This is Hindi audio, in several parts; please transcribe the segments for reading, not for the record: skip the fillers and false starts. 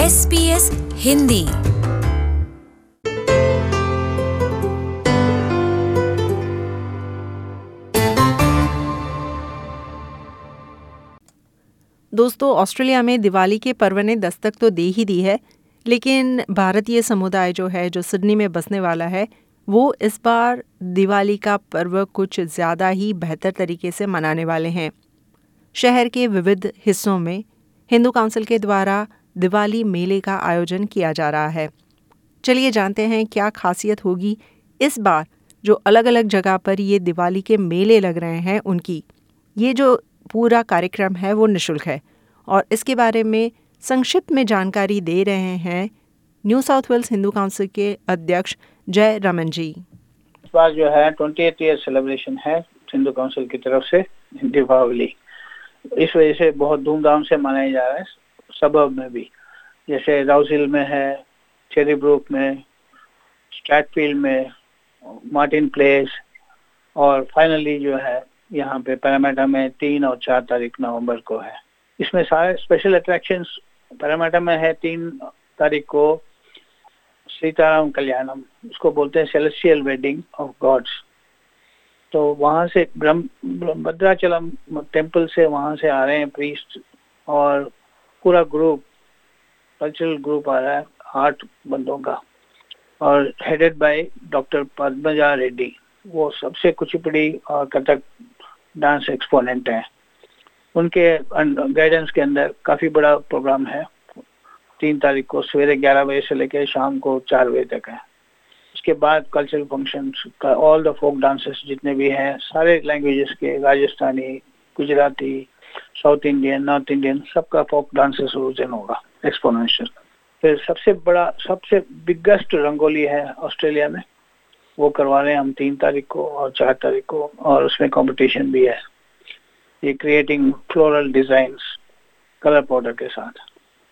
SBS हिंदी। दोस्तों, ऑस्ट्रेलिया में दिवाली के पर्व ने दस्तक तो दे ही दी है, लेकिन भारतीय समुदाय जो है, जो सिडनी में बसने वाला है, वो इस बार दिवाली का पर्व कुछ ज़्यादा ही बेहतर तरीके से मनाने वाले हैं। शहर के विविध हिस्सों में हिंदू काउंसिल के द्वारा दिवाली मेले का आयोजन किया जा रहा है। चलिए जानते हैं क्या खासियत होगी इस बार जो अलग अलग जगह पर ये दिवाली के मेले लग रहे हैं उनकी। ये जो पूरा कार्यक्रम है वो निःशुल्क है और इसके बारे में संक्षिप्त में जानकारी दे रहे हैं New South Wales Hindu council के अध्यक्ष जय रमन जी। इस बार जो है 28th ईयर सेलिब्रेशन है हिंदू काउंसिल की तरफ से दीपावली। इस वजह से बहुत धूमधाम से मनाया जा रहा है सबब में भी, जैसे राउस हिल में है, चेरी ब्रूक में, स्ट्रैटफील्ड में, मार्टिन प्लेस और फाइनली जो है यहाँ पे पैरामेटा में 3 और 4 तारीख नवंबर को है। इसमें सारे स्पेशल अट्रैक्शंस पैरामेटा में है 3 तारीख को सीताराम कल्याणम, उसको बोलते हैं सेलेस्टियल वेडिंग ऑफ गॉड्स। तो वहाँ से भद्राचलम टेम्पल से वहाँ से आ रहे हैं प्रीस्ट और पूरा ग्रुप, कल्चरल ग्रुप आ रहा है 8 बंदों का और headed by doctor Padmaja Reddy. वो सबसे कुचिपुड़ी और कथक डांस एक्सपोनेंट हैं। उनके गाइडेंस के अंदर काफ़ी बड़ा प्रोग्राम है। 3 तारीख को सवेरे 11 बजे से लेकर शाम को 4 बजे तक है। उसके बाद कल्चरल फंक्शंस का ऑल द फोक डांसेस जितने भी हैं, सारे लैंग्वेजेस के, Rajasthani, Gujarati, South Indian, North Indian, सबका फोक डांसेस उस दिन होगा एक्सपोनेंशियल। फिर सबसे बिगेस्ट रंगोली है ऑस्ट्रेलिया में, वो करवा रहे हैं हम 3 तारीख को और 4 तारीख को, और उसमें कंपटीशन भी है। ये creating floral designs colour powder के साथ।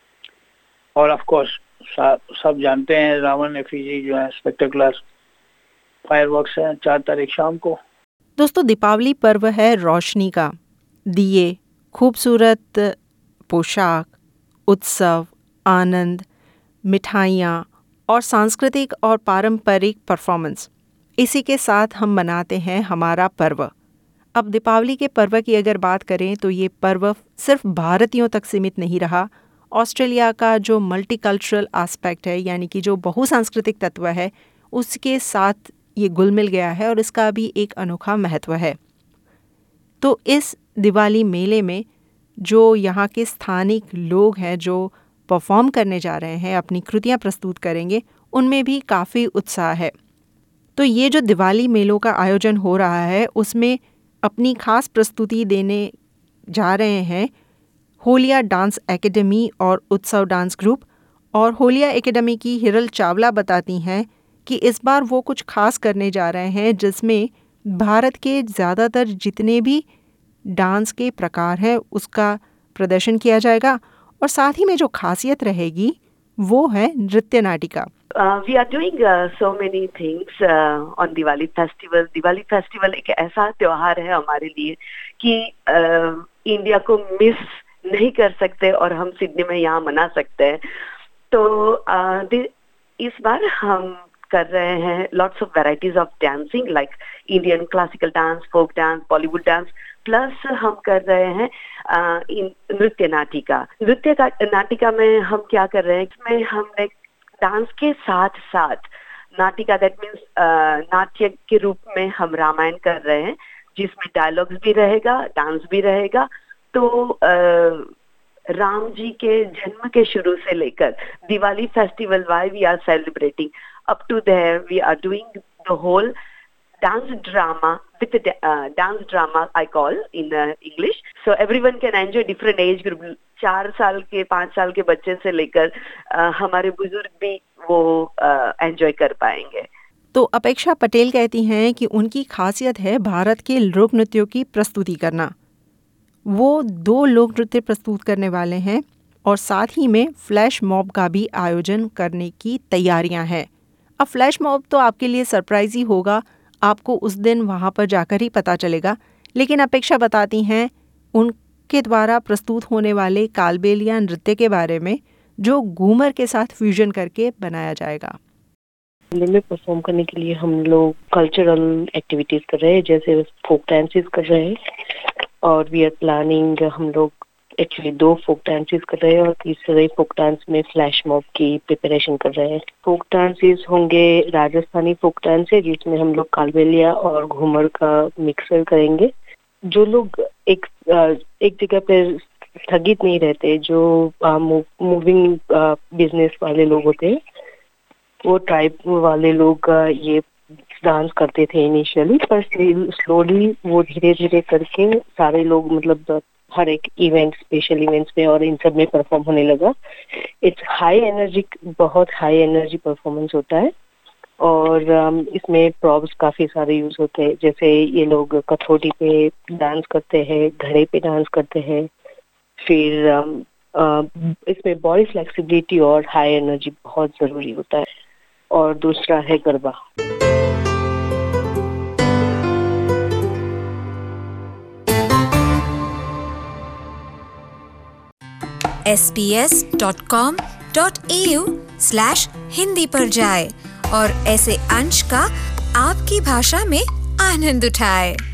और ऑफ कोर्स सब जानते हैं रावण एफिजी जो है स्पेक्टेकुलर फायरवर्क्स है 4 तारीख शाम को। दोस्तों, दीपावली पर्व है रोशनी का। दिए, खूबसूरत पोशाक, उत्सव, आनंद, मिठाइयाँ और सांस्कृतिक और पारंपरिक परफॉर्मेंस, इसी के साथ हम मनाते हैं हमारा पर्व। अब दीपावली के पर्व की अगर बात करें तो ये पर्व सिर्फ भारतीयों तक सीमित नहीं रहा। ऑस्ट्रेलिया का जो मल्टीकल्चरल एस्पेक्ट है, यानी कि जो बहुसांस्कृतिक तत्व है, उसके साथ ये घुल मिल गया है और इसका भी एक अनोखा महत्व है। तो इस दिवाली मेले में जो यहाँ के स्थानिक लोग हैं जो परफॉर्म करने जा रहे हैं, अपनी कृतियाँ प्रस्तुत करेंगे, उनमें भी काफ़ी उत्साह है। तो ये जो दिवाली मेलों का आयोजन हो रहा है उसमें अपनी खास प्रस्तुति देने जा रहे हैं होलिया डांस एकेडमी और उत्सव डांस ग्रुप। और होलिया एकेडमी की हिरल चावला बताती हैं कि इस बार वो कुछ खास करने जा रहे हैं जिसमें भारत के ज़्यादातर जितने भी डांस के प्रकार हैं उसका प्रदर्शन किया जाएगा और साथ ही में जो खासियत रहेगी वो है नृत्य नाटिका। We are doing so many things on Diwali festival. Diwali festival एक ऐसा त्योहार है हमारे लिए कि इंडिया को मिस नहीं कर सकते और हम सिडनी में यहाँ मना सकते हैं। तो इस बार हम कर रहे हैं lots of varieties of dancing like Indian classical dance, folk dance, Bollywood dance, plus हम कर रहे हैं नृत्य नाटिका। नृत्य नाटिका में हम क्या कर रहे हैं, इसमें हमने डांस के साथ साथ नाटिका, दैट मीन्स नाट्य के रूप में हम रामायण कर रहे हैं जिसमें डायलॉग्स भी रहेगा, डांस भी रहेगा। तो राम जी के जन्म के शुरू से लेकर Diwali festival why we are celebrating up to there we are doing the whole dance drama with the dance drama I call in English, so everyone can enjoy different age group, 4 साल के 5 साल के बच्चे से लेकर हमारे बुजुर्ग भी वो एंजॉय कर पाएंगे। तो अपेक्षा पटेल कहती हैं कि उनकी खासियत है भारत के लोक नृत्यों की प्रस्तुति करना। वो 2 लोक नृत्य प्रस्तुत करने वाले हैं और साथ ही में फ्लैश मॉब का भी आयोजन करने की तैयारियां हैं। अब फ्लैश मॉब तो आपके लिए सरप्राइज ही होगा, आपको उस दिन वहाँ पर जाकर ही पता चलेगा। लेकिन अपेक्षा बताती हैं उनके द्वारा प्रस्तुत होने वाले कालबेलिया नृत्य के बारे में, जो घूमर के साथ फ्यूजन करके बनाया जाएगा। मेले में परफॉर्म करने के लिए हम लोग कल्चरल एक्टिविटीज कर रहे हैं, जैसे फोक डांसेस कर रहे हैं, और वी आर प्लानिंग, हम लोग एक्चुअली 2 फोक डांसेस कर रहे हैं और तीसरे फोक डांस में फ्लैश मॉब की प्रिपरेशन कर रहे हैं। फोक डांसेस होंगे राजस्थानी फोक डांस है, जिसमें हम लोग कालबेलिया और घूमर का मिक्सर करेंगे। जो लोग एक जगह पे स्थगित नहीं रहते, जो मूविंग बिजनेस वाले लोग होते हैं, वो ट्राइब वाले लोग ये डांस करते थे इनिशियली, पर स्लोली वो धीरे धीरे करके सारे लोग, मतलब हर एक इवेंट, स्पेशल इवेंट्स में और इन सब में परफॉर्म होने लगा। इट्स हाई एनर्जी, बहुत हाई एनर्जी परफॉर्मेंस होता है, और इसमें प्रॉप्स काफी सारे यूज होते हैं, जैसे ये लोग कथौटी पे डांस करते हैं, घड़े पे डांस करते हैं, फिर इसमें बॉडी फ्लेक्सिबिलिटी और हाई एनर्जी बहुत जरूरी होता है। और दूसरा है गरबा। sbs.com.au/hindi पर जाए और ऐसे अंश का आपकी भाषा में आनंद उठाए।